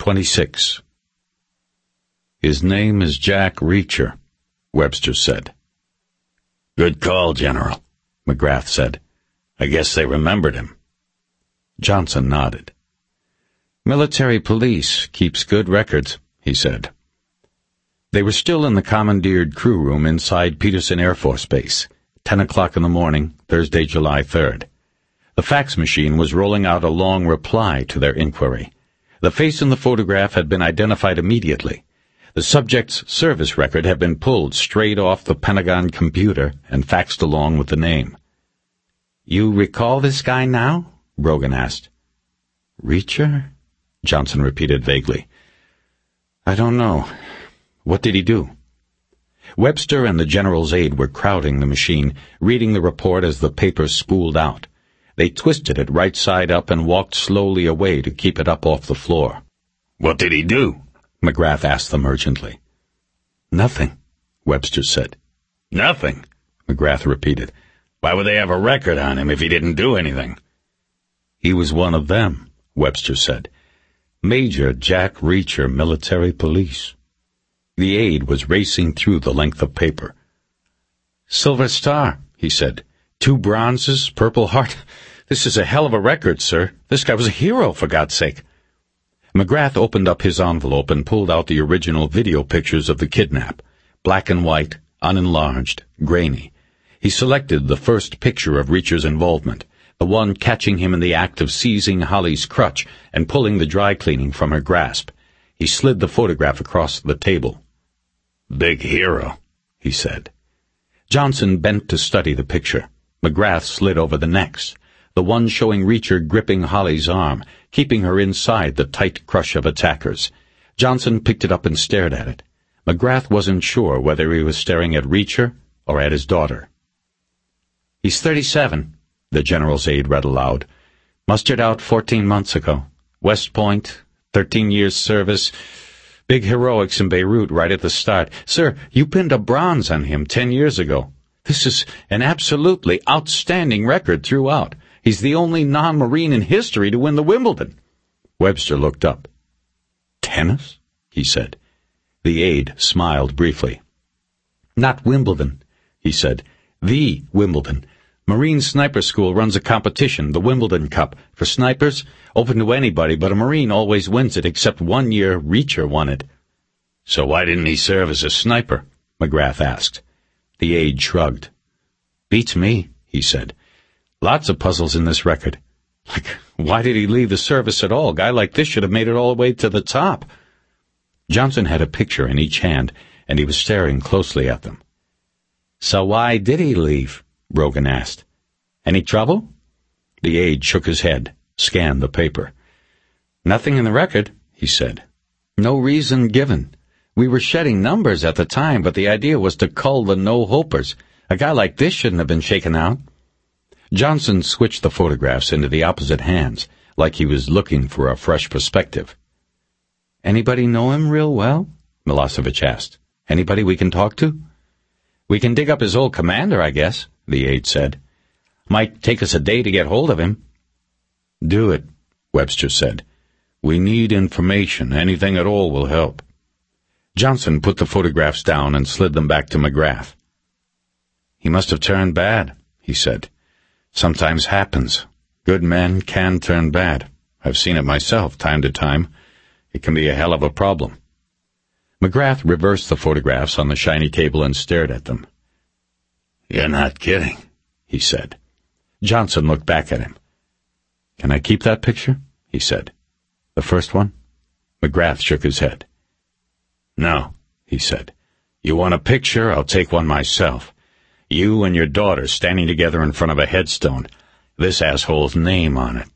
26. His name is Jack Reacher, Webster said. Good call, General, McGrath said. I guess they remembered him. Johnson nodded. Military police keeps good records, he said. They were still in the commandeered crew room inside Peterson Air Force Base, 10 o'clock in the morning, Thursday, July 3rd. The fax machine was rolling out a long reply to their inquiry. The face in the photograph had been identified immediately. The subject's service record had been pulled straight off the Pentagon computer and faxed along with the name. "You recall this guy now?" Brogan asked. "Reacher?" Johnson repeated vaguely. "I don't know. What did he do?" Webster and the general's aide were crowding the machine, reading the report as the paper spooled out. They twisted it right side up and walked slowly away to keep it up off the floor. "What did he do?" McGrath asked them urgently. "Nothing," Webster said. "Nothing?" McGrath repeated. "Why would they have a record on him if he didn't do anything?" "He was one of them," Webster said. "Major Jack Reacher, Military Police." The aide was racing through the length of paper. "Silver Star," he said. 2 bronzes, Purple Heart. This is a hell of a record, sir. This guy was a hero, for God's sake." McGrath opened up his envelope and pulled out the original video pictures of the kidnap, black and white, unenlarged, grainy. He selected the first picture of Reacher's involvement, the one catching him in the act of seizing Holly's crutch and pulling the dry cleaning from her grasp. He slid the photograph across the table. "Big hero," he said. Johnson bent to study the picture. McGrath slid over the next, the one showing Reacher gripping Holly's arm, keeping her inside the tight crush of attackers. Johnson picked it up and stared at it. McGrath wasn't sure whether he was staring at Reacher or at his daughter. "He's 37, the general's aide read aloud. "Mustered out 14 months ago. West Point, 13 years service. Big heroics in Beirut right at the start. Sir, you pinned a bronze on him 10 years ago. This is an absolutely outstanding record throughout. He's the only non-Marine in history to win the Wimbledon." Webster looked up. "Tennis?" he said. The aide smiled briefly. "Not Wimbledon," he said. "The Wimbledon. Marine Sniper School runs a competition, the Wimbledon Cup, for snipers, open to anybody, but a Marine always wins it, except one year Reacher won it." "So why didn't he serve as a sniper?" McGrath asked. The aide shrugged. "Beats me," he said. "Lots of puzzles in this record. Like, why did he leave the service at all? A guy like this should have made it all the way to the top." Johnson had a picture in each hand, and he was staring closely at them. "So why did he leave?" Brogan asked. "Any trouble?" The aide shook his head, scanned the paper. "Nothing in the record," he said. "No reason given. We were shedding numbers at the time, but the idea was to cull the no-hopers. A guy like this shouldn't have been shaken out." Johnson switched the photographs into the opposite hands, like he was looking for a fresh perspective. "Anybody know him real well?" Milosevic asked. "Anybody we can talk to?" "We can dig up his old commander, I guess," the aide said. "Might take us a day to get hold of him." "Do it," Webster said. "We need information. Anything at all will help." Johnson put the photographs down and slid them back to McGrath. "He must have turned bad," he said. "Sometimes happens. Good men can turn bad. I've seen it myself, time to time. It can be a hell of a problem." McGrath reversed the photographs on the shiny table and stared at them. "You're not kidding," he said. Johnson looked back at him. "Can I keep that picture?" he said. "The first one?" McGrath shook his head. "No," he said. "You want a picture? I'll take one myself. You and your daughter standing together in front of a headstone. This asshole's name on it.